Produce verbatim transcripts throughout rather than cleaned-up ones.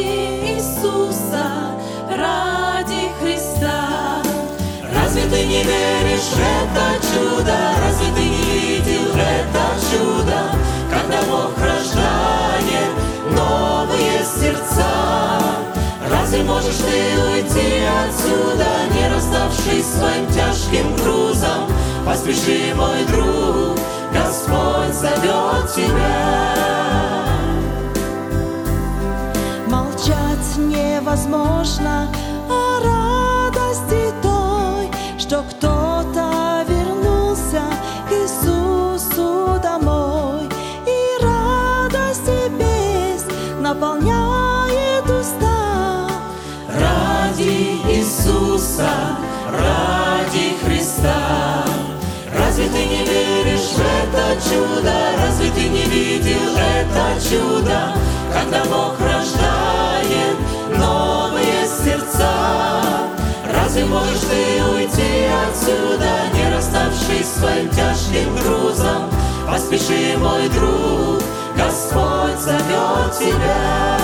Иисуса, ради Христа. Разве ты не веришь в это чудо? Разве ты не видел это чудо, когда Бог рождает новые сердца? Разве можешь ты уйти отсюда, не расставшись своим тяжким грузом? Поспеши, мой друг, Господь зовет тебя. Молчать невозможно о радости той, что кто-то вернулся к Иисусу домой, и радость и песнь наполняет уста. Ради Иисуса, ради Христа. Разве ты не веришь в это чудо? Разве ты не видел это чудо, когда Бог рождает новые сердца? Разве можешь ты уйти отсюда, не расставшись своим тяжким грузом? Поспеши, мой друг, Господь зовет тебя.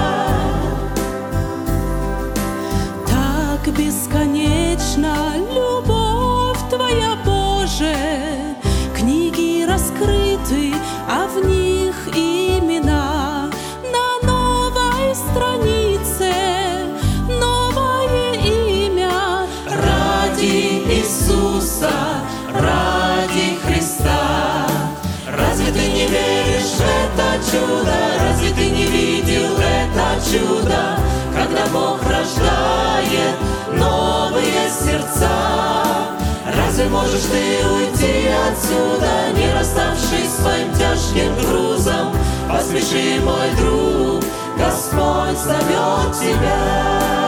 Так бесконечна любовь Твоя, Боже, книги раскрыты, а в них имена. На новой странице новое имя. Ради Иисуса, ради Христа. Разве ты не веришь в это чудо? Разве ты не видел это чудо, когда Бог рождает новые сердца? Разве можешь ты уйти отсюда, не расставшись своим тяжким грузом? Поспеши, мой друг, Господь зовет тебя.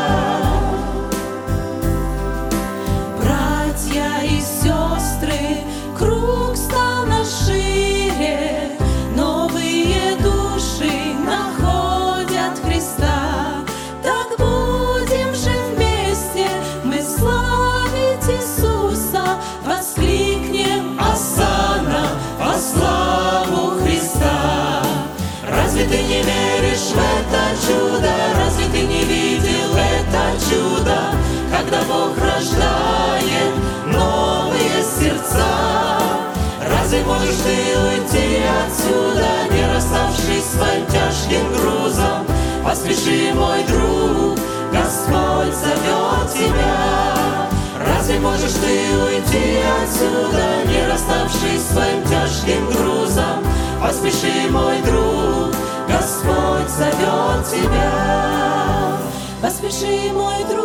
Братья и сестры, круг стал наш шире, новые души находят Христа. Так будем же вместе мы славить Иисуса, воскликнем Осанна во славу Христа. Разве ты не веришь в это чудо? Разве ты не видел это чудо, когда Бог рождает новые сердца? Разве можешь ты уйти отсюда, не расставшись своим тяжким грузом? Поспеши, мой друг, Господь зовет тебя. Разве можешь ты уйти отсюда, не расставшись своим тяжким грузом? Поспеши, мой друг, Господь зовет тебя. Поспеши, мой друг.